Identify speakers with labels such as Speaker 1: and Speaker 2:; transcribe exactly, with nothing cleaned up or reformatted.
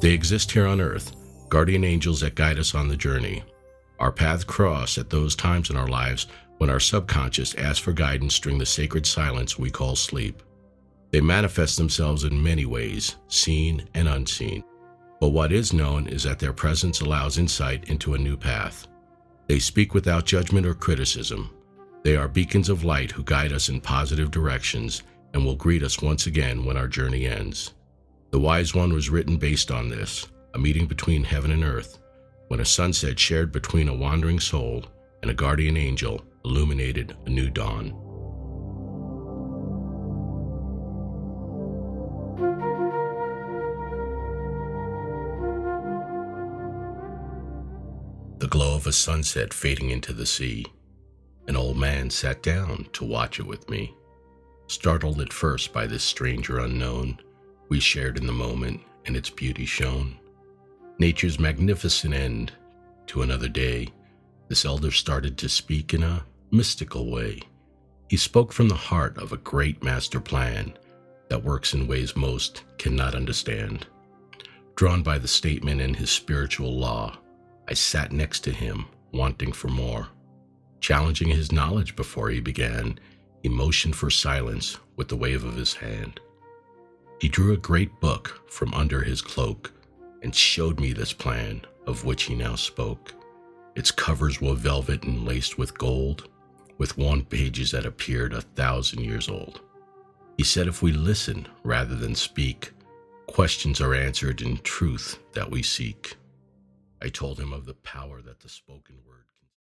Speaker 1: They exist here on earth, guardian angels that guide us on the journey. Our paths cross at those times in our lives when our subconscious asks for guidance during the sacred silence we call sleep. They manifest themselves in many ways, seen and unseen. But what is known is that their presence allows insight into a new path. They speak without judgment or criticism. They are beacons of light who guide us in positive directions and will greet us once again when our journey ends. The Wise One was written based on this, a meeting between heaven and earth, when a sunset shared between a wandering soul and a guardian angel illuminated a new dawn. The glow of a sunset fading into the sea. An old man sat down to watch it with me. Startled at first by this stranger unknown, we shared in the moment and its beauty shone. Nature's magnificent end to another day, this elder started to speak in a mystical way. He spoke from the heart of a great master plan that works in ways most cannot understand. Drawn by the statement and his spiritual law, I sat next to him, wanting for more. Challenging his knowledge before he began, he motioned for silence with the wave of his hand. He drew a great book from under his cloak and showed me this plan of which he now spoke. Its covers were velvet and laced with gold, with worn pages that appeared a thousand years old. He said if we listen rather than speak, questions are answered in truth that we seek. I told him of the power that the spoken word